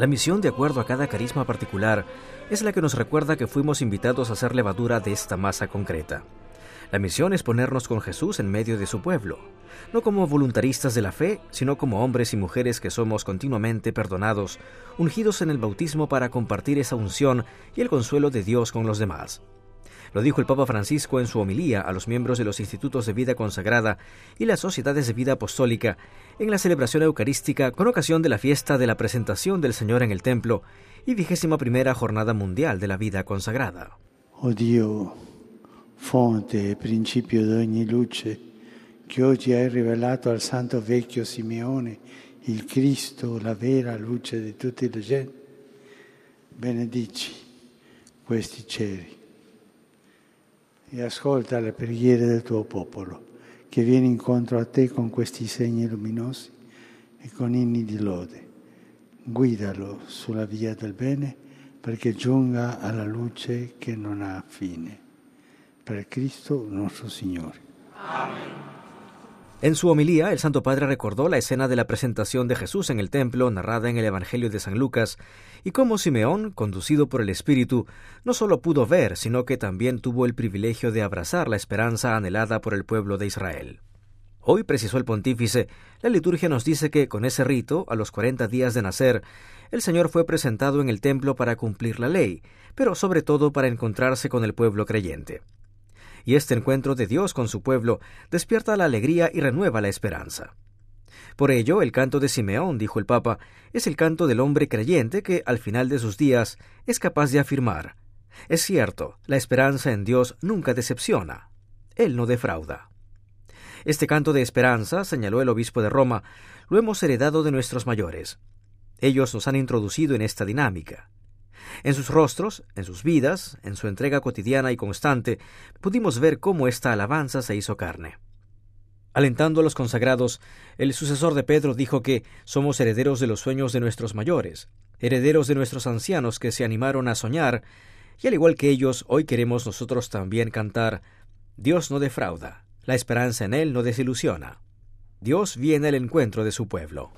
La misión, de acuerdo a cada carisma particular, es la que nos recuerda que fuimos invitados a ser levadura de esta masa concreta. La misión es ponernos con Jesús en medio de su pueblo, no como voluntaristas de la fe, sino como hombres y mujeres que somos continuamente perdonados, ungidos en el bautismo para compartir esa unción y el consuelo de Dios con los demás. Lo dijo el Papa Francisco en su homilía a los miembros de los institutos de vida consagrada y las sociedades de vida apostólica en la celebración eucarística con ocasión de la fiesta de la presentación del Señor en el templo y 21ª Jornada Mundial de la Vida Consagrada. Oh Dio, fonte e principio di ogni luce, che oggi hai rivelato al Santo Vecchio Simeone, il Cristo, la vera luce di tutti le genti, benedici questi cieli e ascolta le preghiere del tuo popolo, che viene incontro a te con questi segni luminosi e con inni di lode. Guidalo sulla via del bene perché giunga alla luce che non ha fine. Per Cristo nuestro Señor. Amén. En su homilía, el Santo Padre recordó la escena de la presentación de Jesús en el templo, narrada en el Evangelio de San Lucas, y cómo Simeón, conducido por el Espíritu, no solo pudo ver, sino que también tuvo el privilegio de abrazar la esperanza anhelada por el pueblo de Israel. Hoy, precisó el pontífice, la liturgia nos dice que con ese rito, a los 40 días de nacer, el Señor fue presentado en el templo para cumplir la ley, pero sobre todo para encontrarse con el pueblo creyente. Y este encuentro de Dios con su pueblo despierta la alegría y renueva la esperanza. Por ello, el canto de Simeón, dijo el Papa, es el canto del hombre creyente que, al final de sus días, es capaz de afirmar: es cierto, la esperanza en Dios nunca decepciona. Él no defrauda. Este canto de esperanza, señaló el obispo de Roma, lo hemos heredado de nuestros mayores. Ellos nos han introducido en esta dinámica. En sus rostros, en sus vidas, en su entrega cotidiana y constante, pudimos ver cómo esta alabanza se hizo carne. Alentando a los consagrados, el sucesor de Pedro dijo que somos herederos de los sueños de nuestros mayores, herederos de nuestros ancianos que se animaron a soñar, y al igual que ellos, hoy queremos nosotros también cantar: Dios no defrauda, la esperanza en Él no desilusiona. Dios viene al encuentro de su pueblo.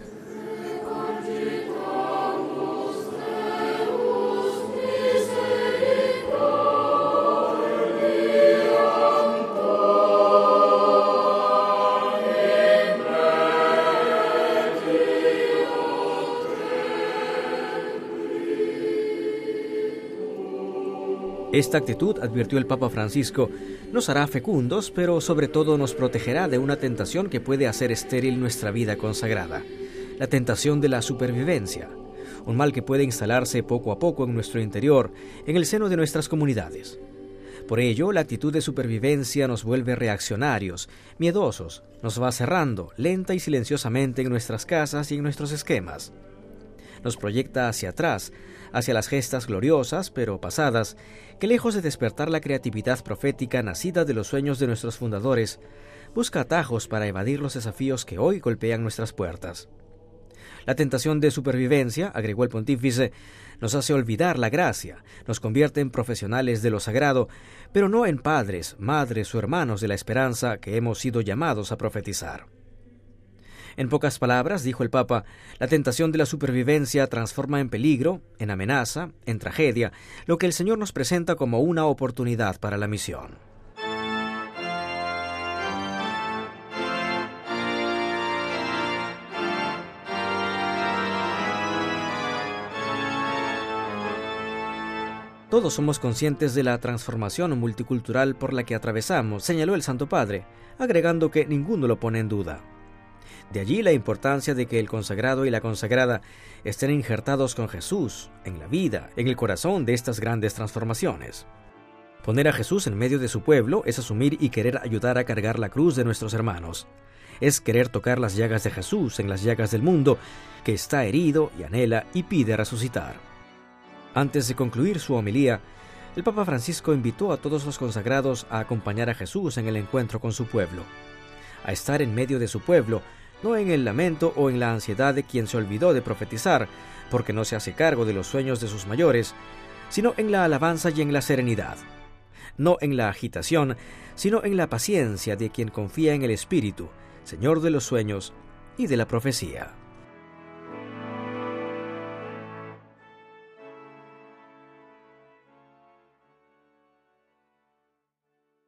Esta actitud, advirtió el Papa Francisco, nos hará fecundos, pero sobre todo nos protegerá de una tentación que puede hacer estéril nuestra vida consagrada, la tentación de la supervivencia, un mal que puede instalarse poco a poco en nuestro interior, en el seno de nuestras comunidades. Por ello, la actitud de supervivencia nos vuelve reaccionarios, miedosos, nos va cerrando lenta y silenciosamente en nuestras casas y en nuestros esquemas. Nos proyecta hacia atrás, hacia las gestas gloriosas, pero pasadas, que lejos de despertar la creatividad profética nacida de los sueños de nuestros fundadores, busca atajos para evadir los desafíos que hoy golpean nuestras puertas. La tentación de supervivencia, agregó el pontífice, nos hace olvidar la gracia, nos convierte en profesionales de lo sagrado, pero no en padres, madres o hermanos de la esperanza que hemos sido llamados a profetizar. En pocas palabras, dijo el Papa, la tentación de la supervivencia transforma en peligro, en amenaza, en tragedia, lo que el Señor nos presenta como una oportunidad para la misión. Todos somos conscientes de la transformación multicultural por la que atravesamos, señaló el Santo Padre, agregando que ninguno lo pone en duda. De allí la importancia de que el consagrado y la consagrada estén injertados con Jesús, en la vida, en el corazón de estas grandes transformaciones. Poner a Jesús en medio de su pueblo es asumir y querer ayudar a cargar la cruz de nuestros hermanos. Es querer tocar las llagas de Jesús en las llagas del mundo, que está herido y anhela y pide resucitar. Antes de concluir su homilía, el Papa Francisco invitó a todos los consagrados a acompañar a Jesús en el encuentro con su pueblo, a estar en medio de su pueblo, no en el lamento o en la ansiedad de quien se olvidó de profetizar, porque no se hace cargo de los sueños de sus mayores, sino en la alabanza y en la serenidad. No en la agitación, sino en la paciencia de quien confía en el Espíritu, Señor de los sueños y de la profecía.